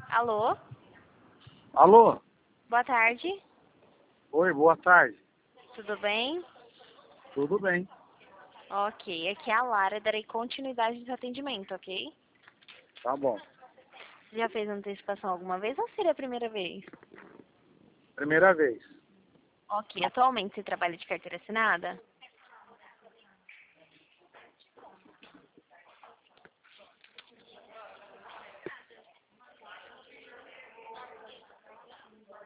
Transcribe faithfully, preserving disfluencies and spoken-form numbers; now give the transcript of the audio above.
Alô? Alô? Boa tarde. Oi, boa tarde. Tudo bem? Tudo bem? Ok, aqui é a Lara, darei continuidade no atendimento, ok? Tá bom. Você já fez antecipação alguma vez ou seria a primeira vez? Primeira vez. Ok, atualmente você trabalha de carteira assinada?